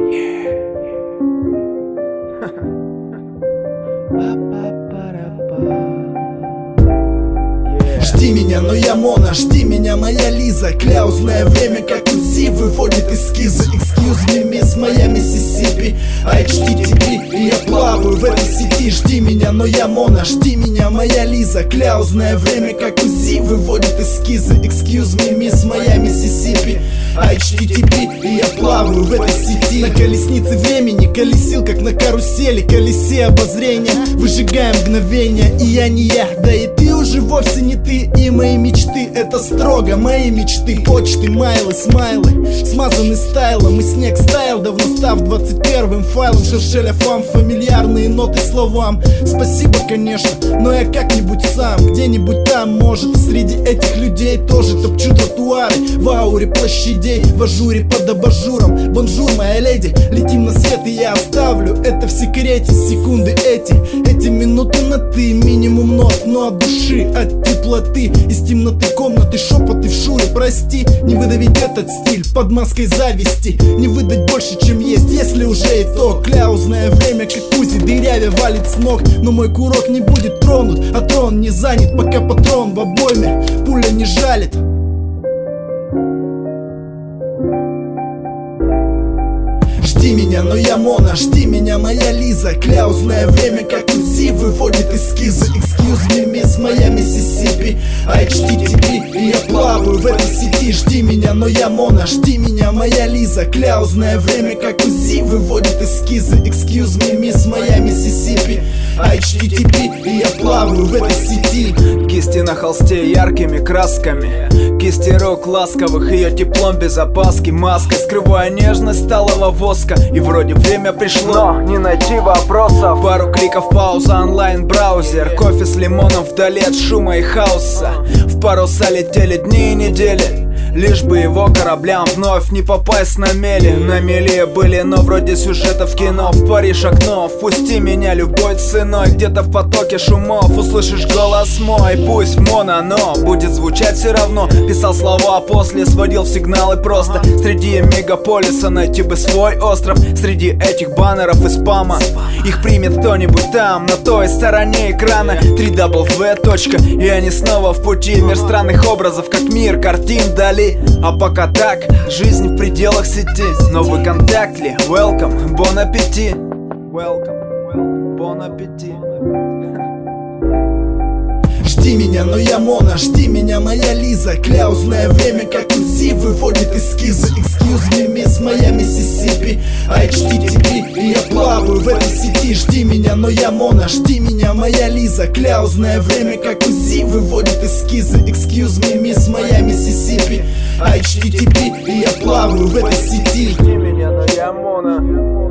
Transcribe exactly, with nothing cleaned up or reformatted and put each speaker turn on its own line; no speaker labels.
Жди меня, но я Мона, жди меня, моя Лиза. Кляузное время, как УЗИ, выводит эскизы. Excuse me, мисс, моя Миссисипи, эйч ти ти пи, и я плаваю в этой сети. Жди меня, но я Мона, жди меня, моя Лиза. Кляузное время, как УЗИ, выводит эскизы. Excuse me, мисс, моя Миссисипи, эйч ти ти пи, и я плаваю в этой сети. На колеснице времени колесил, как на карусели, колесе обозрения. Выжигаем мгновения, и я не я, да и ты уже вовсе не ты. И мои мечты, это строго мои мечты. Почты, майлы, смайлы, смазаны стайлом. И снег стаял, давно став двадцать первым файлом. Шершеля фам, фамильярные ноты словам. Спасибо, конечно, но я как-нибудь сам. Где-нибудь там, может, среди этих людей тоже топчу тротуары в ауре площадей, в ажуре под абажуром. Бонжур, моя леди, летим на свет, и я оставлю это в секрете. Секунды эти, эти минуты на ты. Минимум нот, но от души, от теплоты. Из темноты комнаты шепоты в шуре. Прости, не выдавить этот стиль под маской зависти. Не выдать больше, чем есть, если уже итог. Кляузное время, как УЗИ, дырявя валит с ног. Но мой курок не будет тронут, а трон не занят, пока патрон в обойме пуля не жалит. Жди меня, но я Мона, жди меня, моя Лиза. Кляузное время, как УЗИ, выводит эскизы. Excuse me, мисс, моя Миссисипи, эйч ти ти пи, и я плаваю в этой сети. Жди меня, но я Мона, жди меня, моя Лиза. Кляузное время, как УЗИ, выводит эскизы. Excuse me, мисс, моя Миссисипи, эйч ти ти пи, и я плаваю в этой сети.
Кисти на холсте яркими красками, кисти рук ласковых, ее теплом без опаски. Маской скрывая нежность сталого воска. И вроде время пришло, но не найти вопросов. Пару кликов, пауза, онлайн-браузер. Кофе с лимоном вдали от шума и хаоса. В паруса летели дни и недели, лишь бы его кораблям вновь не попасть на мели. На мели были, но вроде сюжета в кино. В Париж окно, впусти меня любой ценой. Где-то в потоке шумов услышишь голос мой. Пусть в моно, но будет звучать все равно. Писал слова, а после сводил в сигналы просто. Среди мегаполиса найти бы свой остров. Среди этих баннеров и спама их примет кто-нибудь там, на той стороне экрана. три дабл ю точка, и они снова в пути. Мир странных образов, как мир картин дали. А пока так, жизнь в пределах сети. Новый контакт ли? Welcome, bon appetit. Welcome, bon appetit.
Жди меня, но я Мона, жди меня, моя Лиза. Кляузное время, как УЗИ, выводит эскизы. Excuse me, мисс, моя Миссисипи, эйч ти ти пи, и я плаваю в этой сети. Жди меня, но я Мона, жди меня, моя Лиза. Кляузное время, как УЗИ, выводит эскизы. Excuse me, мисс, моя Миссисипи, эйч ти ти пи, и я плаваю в этой сети.
Жди меня, но я Мона.